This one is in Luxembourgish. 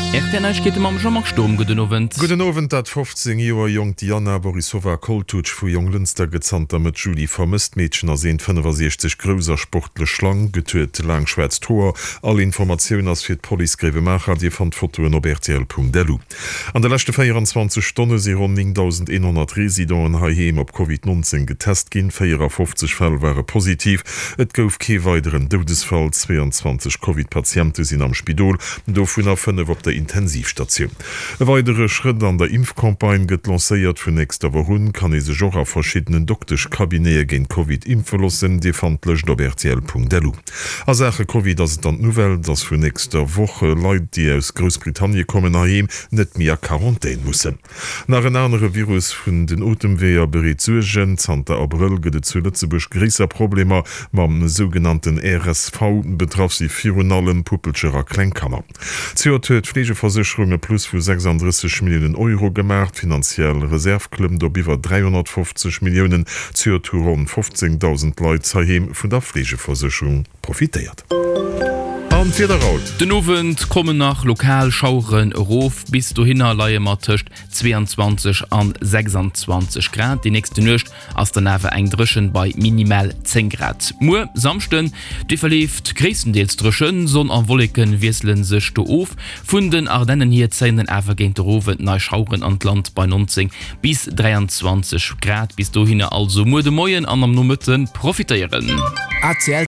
am Jean-Marc-Sturm Guten Abend. Guten Abend, dat 15 Joer jong Diana Borisova Koltuch vu Jong Lünster gezanter mit Julie vermisst Mädchen er se 65 gröser sportle Schlang getöet lang Schweiz Tor alle Informationen as fir d Poligrevemacher Di van Foto op RTL.delu. An der lechte 24 Stunde se rund 9.100 Residenten haem op COVID-19 getest gin 450 Fälle waren positiv. Et gouf ke weiteren Dodesfall 22 COVID-Patienten sind am Spidol do vun a 5 op der Intensivstation. E weitere Schritt an der Impfkampagne gëtt lancéiert vun nächster Woche kann se Jo a verschiedenen doktisch Kabinee gen COVID-Impflossen defandlech op RTL.delu. A Sache COVID as dann Novel, dats vun nächster Woche Leiit, die aus Großbritannien kommen aem net mir Quarantäne mussssen. Nach een andere Virus vun den Otemweer bereetgen Zter April gët zu Lützebusch grieser Probleme mam sogenannten RSV betraf sie fionalen puppelscherer Kleinkammer. CO2 Pflegeversicherunge plus vu 36 Millionen Euro gemacht, finanziell Reserveklumm do biwer 350 Millionen CO2 rund 15.000 Leute zaheim vun der Pflegeversicherung profitiert. Den Abend kommen nach Lokalschauren Rof bis du hinnerleiie matcht 22 an 26 Grad. Die nächste Nacht aus der Nave engdrischen bei minimal 10 Grad. Mu samsten die verlieft Griesendeels drschen, son an Wolken wieselen sech do of. Funden Ardennen hier zeinen Ävergent Rowe Neuschauren an Land bei 19 bis 23 Grad bis du hinne also mu de Moien an am Nummeten profitieren.